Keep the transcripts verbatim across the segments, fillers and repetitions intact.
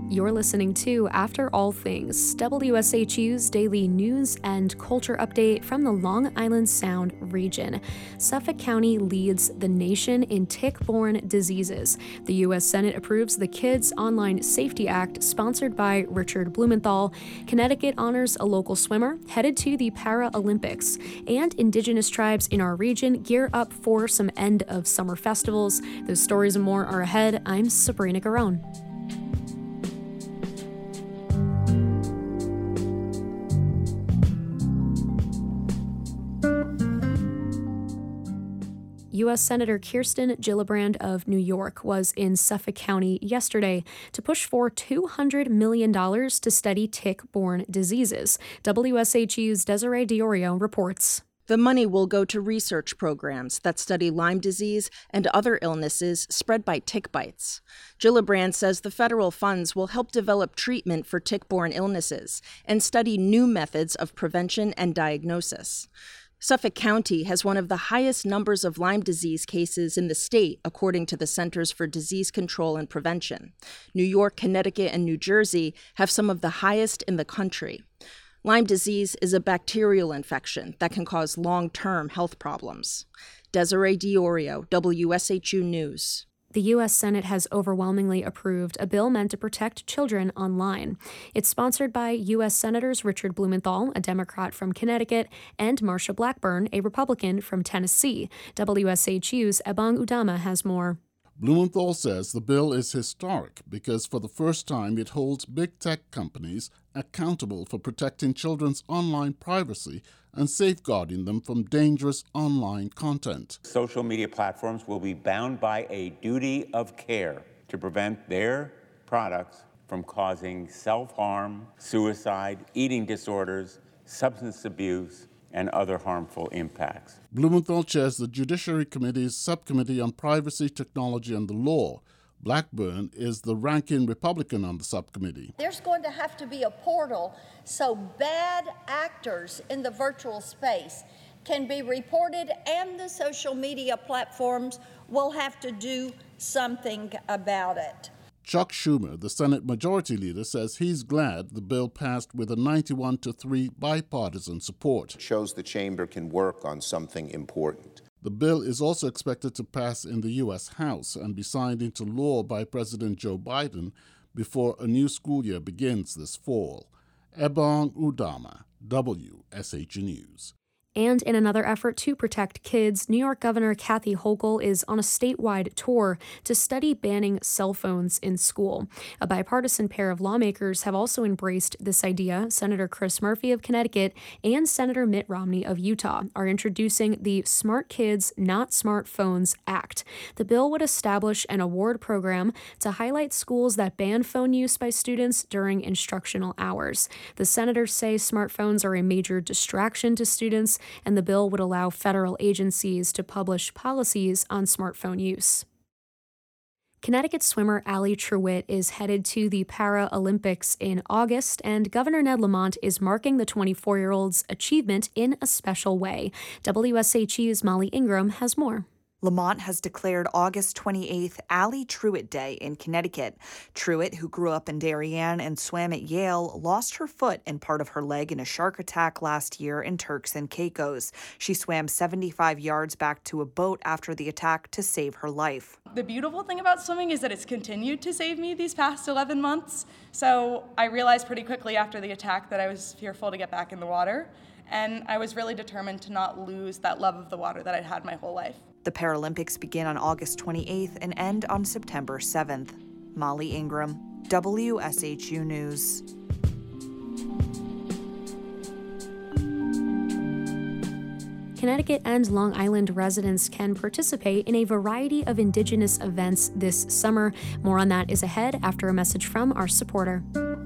You're listening to After All Things, W S H U's daily news and culture update from the Long Island Sound region. Suffolk County leads the nation in tick-borne diseases. The U S Senate approves the Kids Online Safety Act, sponsored by Richard Blumenthal. Connecticut honors a local swimmer headed to the Paralympics. And Indigenous tribes in our region gear up for some end-of-summer festivals. Those stories and more are ahead. I'm Sabrina Garone. U S Senator Kirsten Gillibrand of New York was in Suffolk County yesterday to push for two hundred million dollars to study tick-borne diseases. W S H U's Desiree Diorio reports. The money will go to research programs that study Lyme disease and other illnesses spread by tick bites. Gillibrand says the federal funds will help develop treatment for tick-borne illnesses and study new methods of prevention and diagnosis. Suffolk County has one of the highest numbers of Lyme disease cases in the state, according to the Centers for Disease Control and Prevention. New York, Connecticut, and New Jersey have some of the highest in the country. Lyme disease is a bacterial infection that can cause long-term health problems. Desiree Diorio, W S H U News. The U S Senate has overwhelmingly approved a bill meant to protect children online. It's sponsored by U S Senators Richard Blumenthal, a Democrat from Connecticut, and Marsha Blackburn, a Republican from Tennessee. W S H U's Ebong Udama has more. Blumenthal says the bill is historic because for the first time it holds big tech companies accountable for protecting children's online privacy and safeguarding them from dangerous online content. Social media platforms will be bound by a duty of care to prevent their products from causing self-harm, suicide, eating disorders, substance abuse, and other harmful impacts. Blumenthal chairs the Judiciary Committee's Subcommittee on Privacy, Technology, and the Law. Blackburn is the ranking Republican on the subcommittee. There's going to have to be a portal so bad actors in the virtual space can be reported, and the social media platforms will have to do something about it. Chuck Schumer, the Senate Majority Leader, says he's glad the bill passed with a ninety-one to three bipartisan support. It shows the chamber can work on something important. The bill is also expected to pass in the U S House and be signed into law by President Joe Biden before a new school year begins this fall. Ebong Udama, W S H U News. And in another effort to protect kids, New York Governor Kathy Hochul is on a statewide tour to study banning cell phones in school. A bipartisan pair of lawmakers have also embraced this idea. Senator Chris Murphy of Connecticut and Senator Mitt Romney of Utah are introducing the Smart Kids Not Smartphones Act. The bill would establish an award program to highlight schools that ban phone use by students during instructional hours. The senators say smartphones are a major distraction to students, and the bill would allow federal agencies to publish policies on smartphone use. Connecticut swimmer Allie Truitt is headed to the Paralympics in August, and Governor Ned Lamont is marking the twenty-four-year-old's achievement in a special way. W S H U's Molly Ingram has more. Lamont has declared August twenty-eighth Allie Truitt Day in Connecticut. Truitt, who grew up in Darien and swam at Yale, lost her foot and part of her leg in a shark attack last year in Turks and Caicos. She swam seventy-five yards back to a boat after the attack to save her life. The beautiful thing about swimming is that it's continued to save me these past eleven months. So I realized pretty quickly after the attack that I was fearful to get back in the water. And I was really determined to not lose that love of the water that I'd had my whole life. The Paralympics begin on August twenty-eighth and end on September seventh. Molly Ingram, W S H U News. Connecticut and Long Island residents can participate in a variety of Indigenous events this summer. More on that is ahead after a message from our supporter.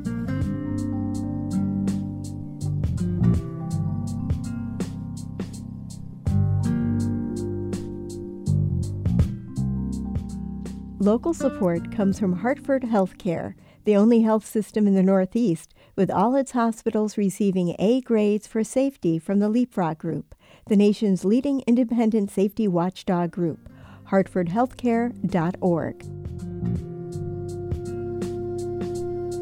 Local support comes from Hartford Healthcare, the only health system in the Northeast, with all its hospitals receiving A grades for safety from the Leapfrog Group, the nation's leading independent safety watchdog group. hartford healthcare dot org.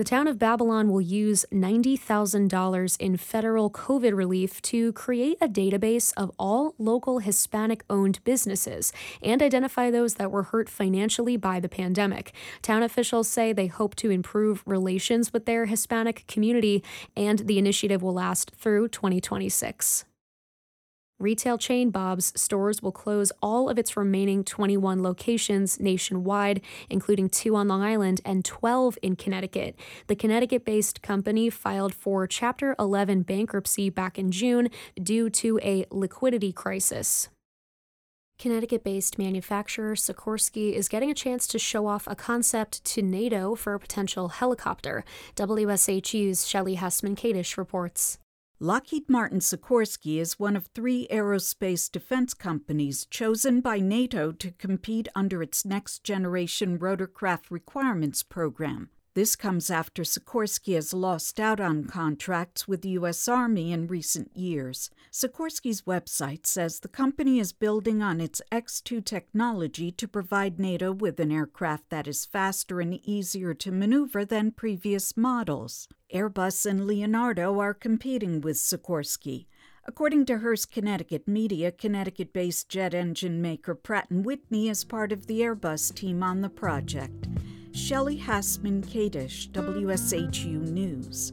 town of Babylon will use ninety thousand dollars in federal COVID relief to create a database of all local Hispanic-owned businesses and identify those that were hurt financially by the pandemic. Town officials say they hope to improve relations with their Hispanic community, and the initiative will last through twenty twenty-six. Retail chain Bob's Stores will close all of its remaining twenty-one locations nationwide, including two on Long Island and twelve in Connecticut. The Connecticut-based company filed for Chapter eleven bankruptcy back in June due to a liquidity crisis. Connecticut-based manufacturer Sikorsky is getting a chance to show off a concept to NATO for a potential helicopter. W S H U's Shelley Hessman-Kadish reports. Lockheed Martin Sikorsky is one of three aerospace defense companies chosen by NATO to compete under its next-generation rotorcraft requirements program. This comes after Sikorsky has lost out on contracts with the U S Army in recent years. Sikorsky's website says the company is building on its X two technology to provide NATO with an aircraft that is faster and easier to maneuver than previous models. Airbus and Leonardo are competing with Sikorsky. According to Hearst Connecticut Media, Connecticut-based jet engine maker Pratt and Whitney is part of the Airbus team on the project. Shelley Hessman-Kadish, W S H U News.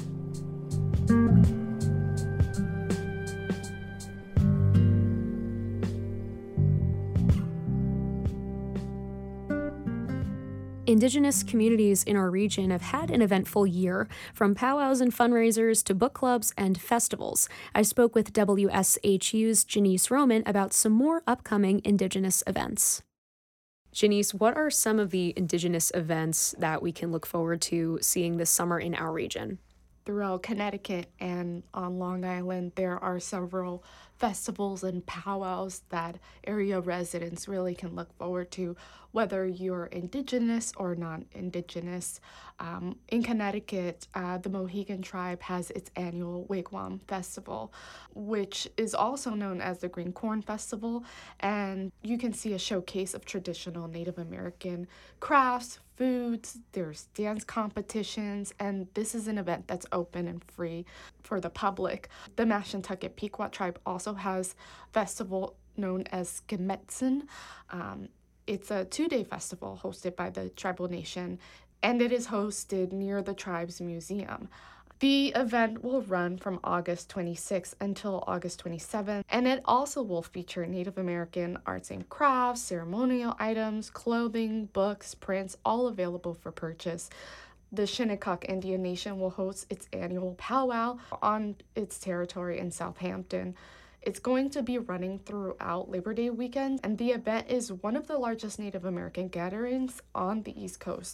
Indigenous communities in our region have had an eventful year, from powwows and fundraisers to book clubs and festivals. I spoke with W S H U's Janice Roman about some more upcoming Indigenous events. Janice, what are some of the Indigenous events that we can look forward to seeing this summer in our region? Throughout Connecticut and on Long Island, there are several festivals and powwows that area residents really can look forward to, whether you're Indigenous or non-Indigenous. Um, in Connecticut, uh, the Mohegan tribe has its annual Wigwam Festival, which is also known as the Green Corn Festival, and you can see a showcase of traditional Native American crafts, foods, there's dance competitions, and this is an event that's open and free for the public. The Mashantucket Pequot tribe also has a festival known as Gemetzen. Um, it's a two-day festival hosted by the tribal nation, and it is hosted near the tribe's museum. The event will run from August twenty-sixth until August twenty-seventh, and it also will feature Native American arts and crafts, ceremonial items, clothing, books, prints, all available for purchase. The Shinnecock Indian Nation will host its annual powwow on its territory in Southampton. It's going to be running throughout Labor Day weekend, and the event is one of the largest Native American gatherings on the East Coast.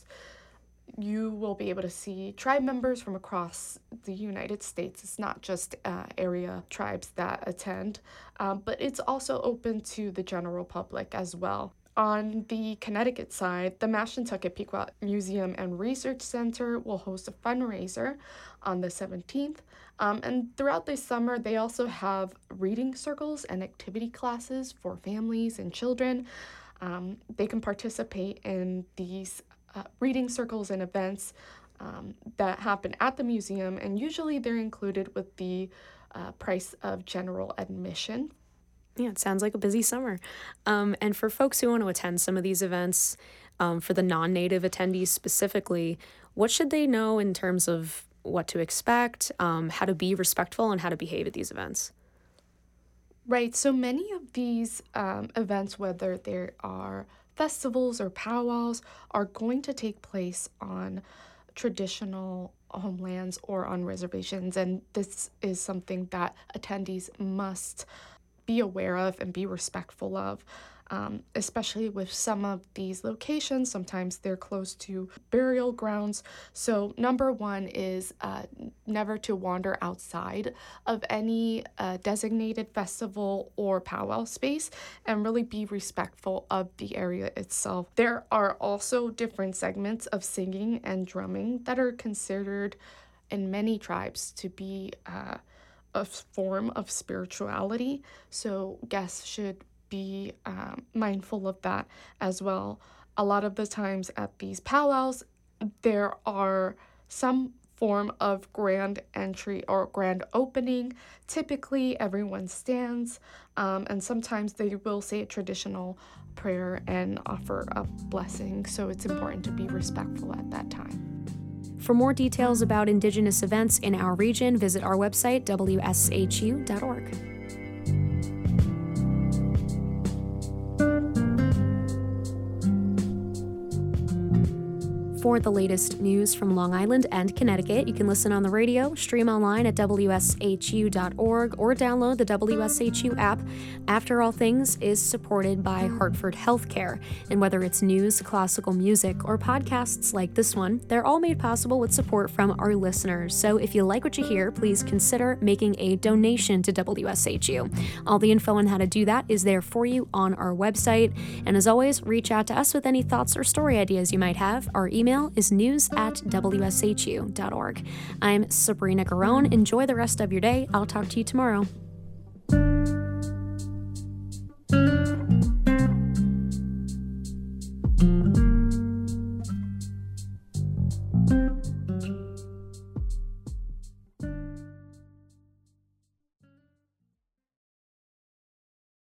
You will be able to see tribe members from across the United States. It's not just uh, area tribes that attend, um, but it's also open to the general public as well. On the Connecticut side, the Mashantucket Pequot Museum and Research Center will host a fundraiser on the seventeenth. Um, and throughout the summer, they also have reading circles and activity classes for families and children. Um, they can participate in these uh, reading circles and events um, that happen at the museum, and usually they're included with the uh, price of general admission. Yeah, it sounds like a busy summer. Um, and for folks who want to attend some of these events, um, for the non-native attendees specifically, what should they know in terms of what to expect, um, how to be respectful, and how to behave at these events? Right, so many of these um, events, whether there are festivals or powwows, are going to take place on traditional homelands or on reservations, and this is something that attendees must be aware of and be respectful of, um, especially with some of these locations. Sometimes they're close to burial grounds. So number one is uh, never to wander outside of any uh, designated festival or powwow space, and really be respectful of the area itself. There are also different segments of singing and drumming that are considered in many tribes to be uh, a form of spirituality, so guests should be um, mindful of that as well. A lot of the times at these powwows, there are some form of grand entry or grand opening. Typically, everyone stands, um, and sometimes they will say a traditional prayer and offer a blessing, so it's important to be respectful at that time. For more details about Indigenous events in our region, visit our website, W S H U dot org. For the latest news from Long Island and Connecticut, you can listen on the radio, stream online at W S H U dot org, or download the W S H U app. After All Things is supported by Hartford Healthcare, and whether it's news, classical music, or podcasts like this one, they're all made possible with support from our listeners. So if you like what you hear, please consider making a donation to W S H U. All the info on how to do that is there for you on our website. And as always, reach out to us with any thoughts or story ideas you might have. Our email is news at W S H U dot org. I'm Sabrina Garone. Enjoy the rest of your day. I'll talk to you tomorrow.